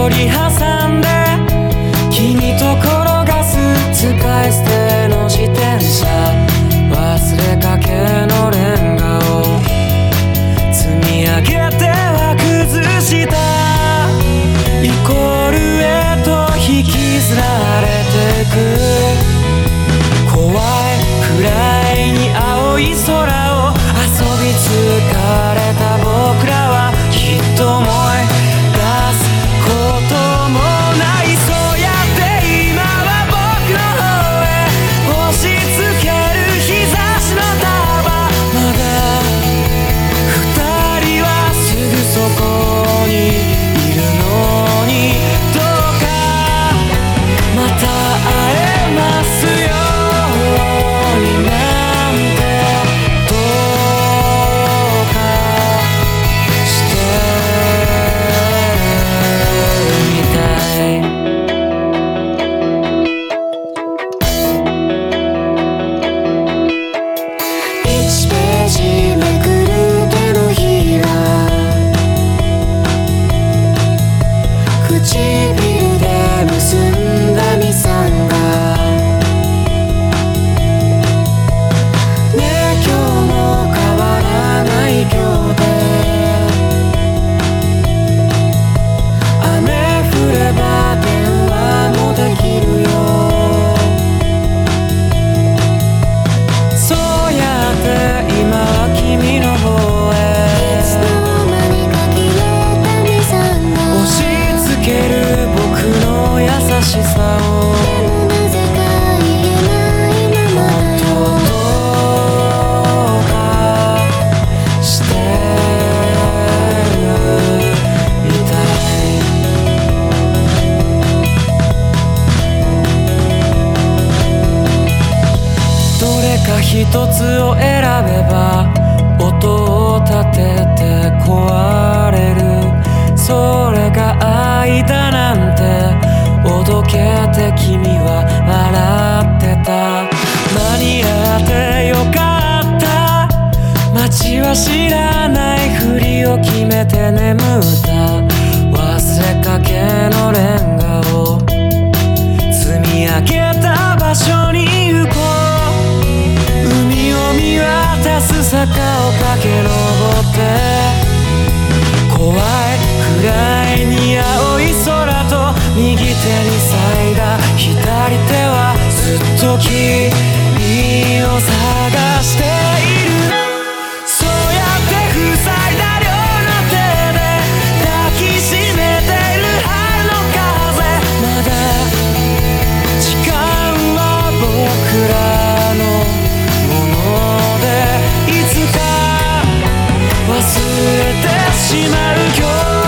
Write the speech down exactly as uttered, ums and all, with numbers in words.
り挟んで君と転がす使い捨ての自転車、忘れかけのレンガを積み上げては崩した、イコールへと引きずられてく、怖いくらいに青い空を遊び疲れた僕らはきっと思い出すこともない。そうやって今は僕の方へ押し付ける日差しの束、まだ二人はすぐそこにいるのに、どうかまた会えますようになんてどうかしてみたい。一ページめくる手のひら、唇で結んだミサンが、ねえ今日も変わらない今日で、雨降れば電話もできるよ、そうやって今は君の方へ押し付ける僕の優しさを、もっとどうかしてみたい。どれか一つを選べば音を立てて壊れる、それが愛だなんておどけて君は笑ってた。間に合ってよかった、街は知らないふりを決めて眠った、忘れかけのレンガを積み上げた場所に行こう、海を見渡す坂を駆け上って、怖いくらいに青い空と右手に咲いた左手はずっと君を探している、そうやって塞いだ両の手で抱きしめてる春の風、まだ時間は僕らのもので、いつか忘れてしまう今日